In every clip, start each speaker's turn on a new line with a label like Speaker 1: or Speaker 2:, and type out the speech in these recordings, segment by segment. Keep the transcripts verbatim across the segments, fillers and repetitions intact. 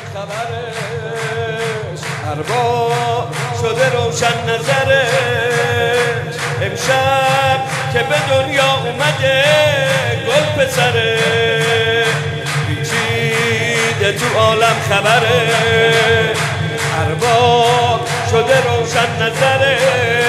Speaker 1: خبرش ارباب شده روشن نظرش امشب که به دنیا اومده گل پسره پیچیده تو عالم خبره ارباب شده روشن نظره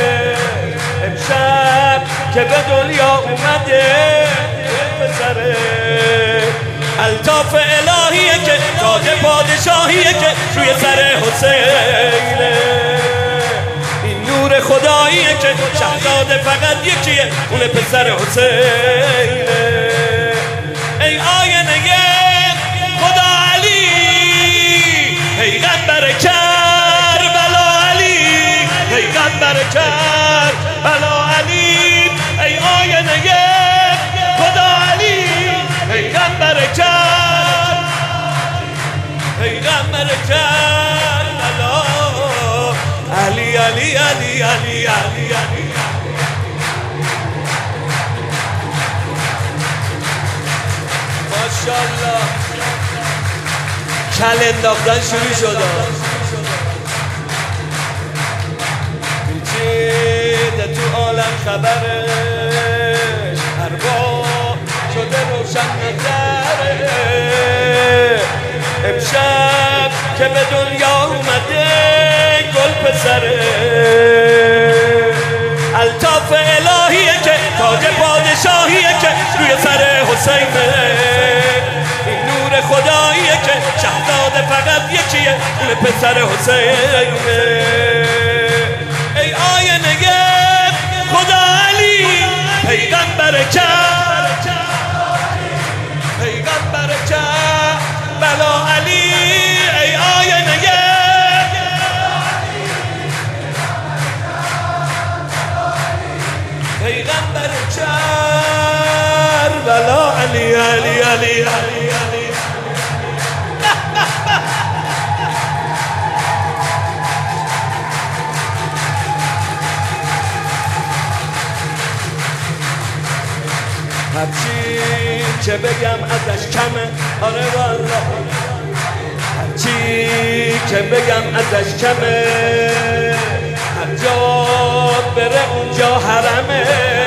Speaker 1: امشب که به دنیا اومده گل پسره الطاف الهیه که تاج پادشاهیه که روی سر حسینه این نور خداییه که شهزاده فقط یکیه اون پسر حسینه ای آینه خدا علی پیغمبر کربلا علی پیغمبر کربلا علی ای آینه خدا علی پیغمبر کرد پیغمبر کربلا علی علی علی علی علی علی ماشاءالله کل انداختن شروع شده پیچیده تو عالم خبرش ارباب شده روشن نظره امشب که به دنیا اومده گل پسره الطاف الهیه که تاج پادشاهیه که روی سر حسینه این نور خداییه که شهزاده فقط یکیه اون پسر حسینه ای آینه خدا علی پیغمبر کرد پیغمبر کربلا علی ای آینه پیغمبر کربلا علی علی علی علی علی هرچی که بگم ازش کمه آره والله هرچی که بگم ازش کمه هر جا بره اونجا حرمه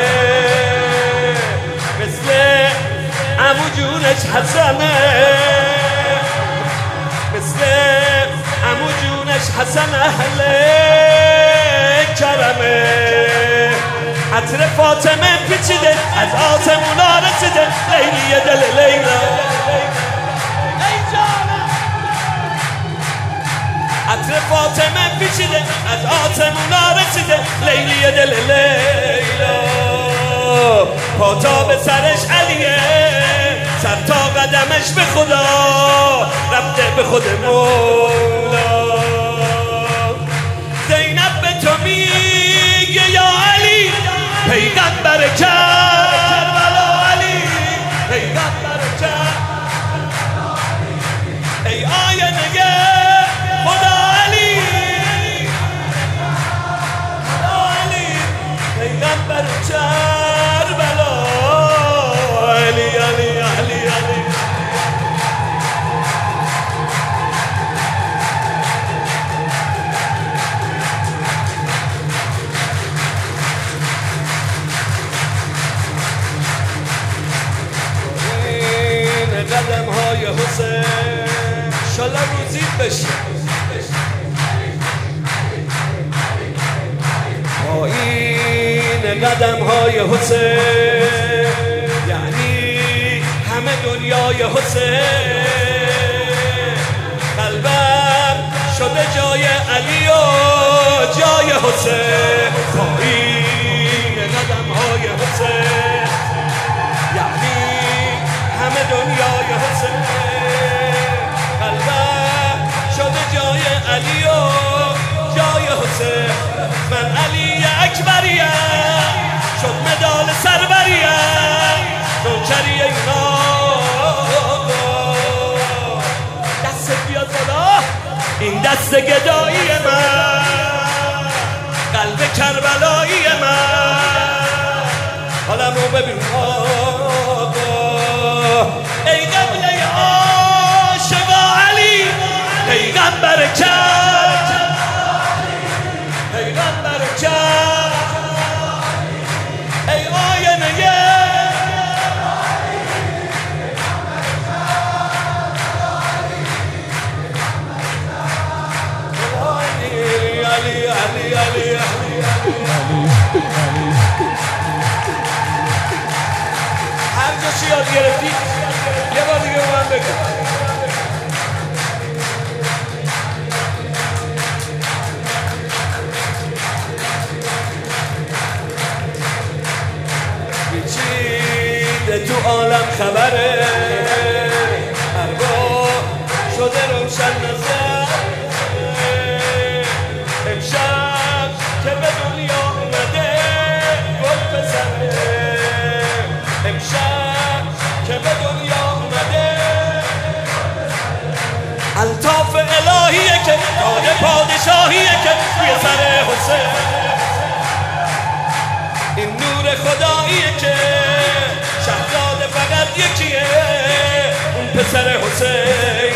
Speaker 1: مثل عمو جونش حسنه مثل عمو جونش حسن اهل کرمه عطر فاطمه پیچیده از آسمونا رسیده لیلی دل لیلا ای جانم عطر فاطمه پیچیده از آسمونا رسیده لیلی دل لیلا پاتا به سرش علیه سر تا قدمش به خدا رفته به خود مولا زینب به تو میگه یا علی پیغمبر کربلا علی پیغمبر کربلا ای آینه خدا علی خدا علی پیغمبر کربلا علی علی علی علی قدم های حسین شالا روزی بشه با این قدم های حسین یعنی همه دنیای حسین قلبم شده جای علی و جای حسین با این قدم های حسین یعنی همه دنیای حسین قلبم شده جای علی و جای حسین من علی اکبریم شد مدال سروریم نوکری اینا دست بیاد بالا این دست گدایی من قلب کربلایی من حالمو ببین آقا ای قبله عاشقا علی الطاف الهیه که تاج پادشاهیه که روی سر حسین. این نور خداییه که شهزاده فقط یکیه، اون پسر حسین.